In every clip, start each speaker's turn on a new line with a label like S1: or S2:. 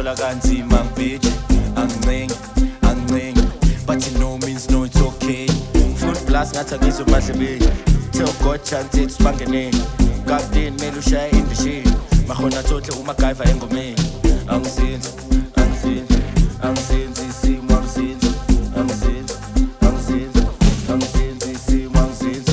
S1: Ngicabula kanzima ngibheji angincengi but no means no, it's okay. Food plus ngathi akizwe emadlebeni. Tell God chance it spangeneni. Captain mele ushaye indishini. Mahona tohle uMacGyver engomeni. Angizinzi isimo angizinzi isimo angizinzi.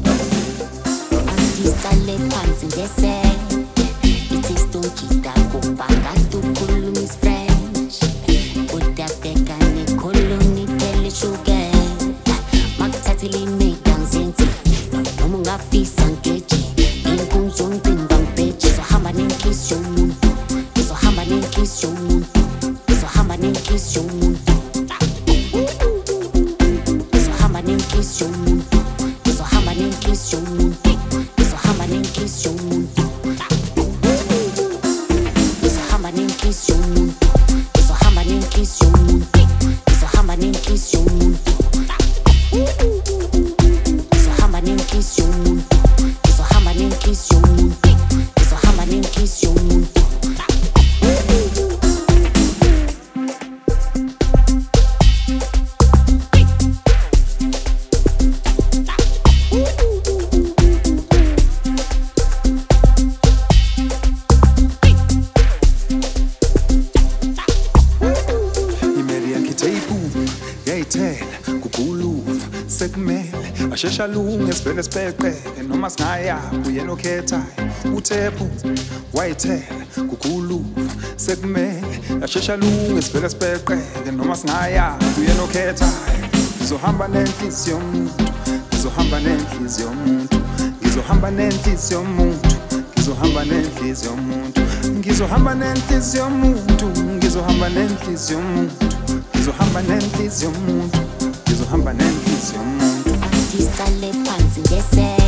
S2: Angisale phansi ngese. It is to kita kubanga to kulum is French. Udabeka ni koloni tele sugar. Makuthathile imega ngizinzi. Noma ungafisa ngeji. Inkunzonke ngangibheji. Sohamba nenhliziyo yomuntu. Sohamba nenhliziyo yomuntu. Sohamba nenhliziyo yomuntu. Sohamba nenhliziyo yomuntu. Sohamba nenhliziyo yomuntu. Sohamba nenhliziyo yomuntu. Sohamba nenhliziyo yomuntu. Sohamba nenhliziyo yomuntu. Sohamba nenhliziyo yomuntu. Sohamba nenhliziyo yomuntu. Sohamba nenhliziyo yomuntu. Sohamba nenhliziyo yomuntu.
S3: Imeli yakiteipu yayithela kuguluva sekumele ashesha lunge sivele sibheqe noma singaya uyena okhethayo uthephu wayithela kuguluva sekumele ashesha lunge sivele sibheqe noma singaya uyena okhethayo ngizohamba nenhliziyo yomuntu ngizohamba nenhliziyo yomuntu ngizohamba nenhliziyo yomuntu ngizohamba nenhliziyo yomuntu ngizohamba nenhliziyo yomuntu ngizohamba nenhliziyo yomuntu ngizohamba nenhliziyo yomuntu ngizohamba nenhliziyo yomuntu
S2: Angisale phansi ngese.